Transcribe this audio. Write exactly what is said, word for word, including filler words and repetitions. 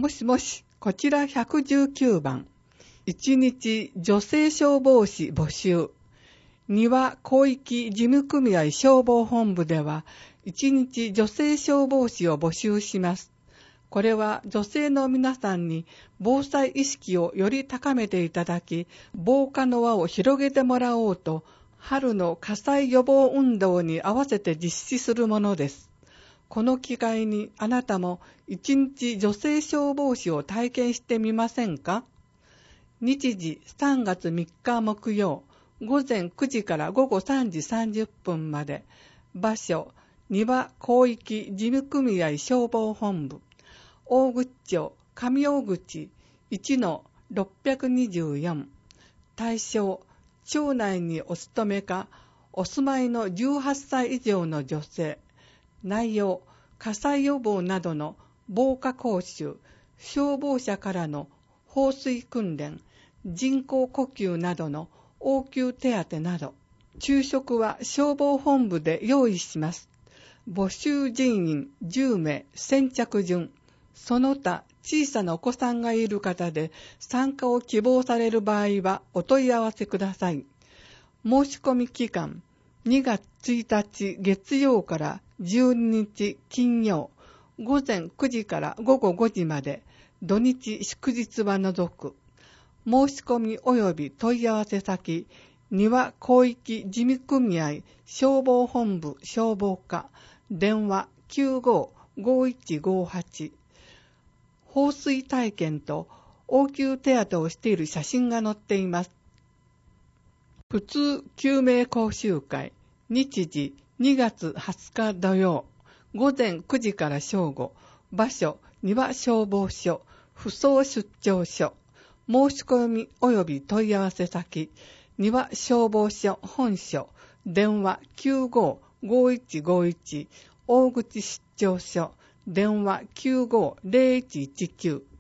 もしもし、こちらひゃくじゅうきゅうばん。一日女性消防士募集。庭広域事務組合消防本部では、一日女性消防士を募集します。これは女性の皆さんに防災意識をより高めていただき、防火の輪を広げてもらおうと、春の火災予防運動に合わせて実施するものです。この機会にあなたも一日女性消防士を体験してみませんか？日時さんがつみっか木曜、午前くじから午後さんじさんじゅっぷんまで。場所、庭広域事務組合消防本部。大口町上大口 いちのろっぴゃくにじゅうよん。対象、町内にお勤めか、お住まいのじゅうはっさい以上の女性。内容、火災予防などの防火講習、消防車からの放水訓練、人工呼吸などの応急手当など。昼食は消防本部で用意します。募集人員じゅうめい、先着順。その他、小さなお子さんがいる方で参加を希望される場合はお問い合わせください。申し込み期間、にがつついたち月曜からじゅうににち金曜、午前くじから午後ごじまで、土日祝日は除く。申し込み及び問い合わせ先、庭広域事務組合消防本部消防課、電話 きゅうごーごーいちごーはち。放水体験と応急手当をしている写真が載っています。普通救命講習会、日時にがつはつか土曜、午前くじから正午、場所、庭消防署、扶桑出張所。申し込み及び問い合わせ先、庭消防署本所、電話 きゅうごーごーいちごーいち、大口出張所、電話 きゅうごーぜろいちいちきゅう。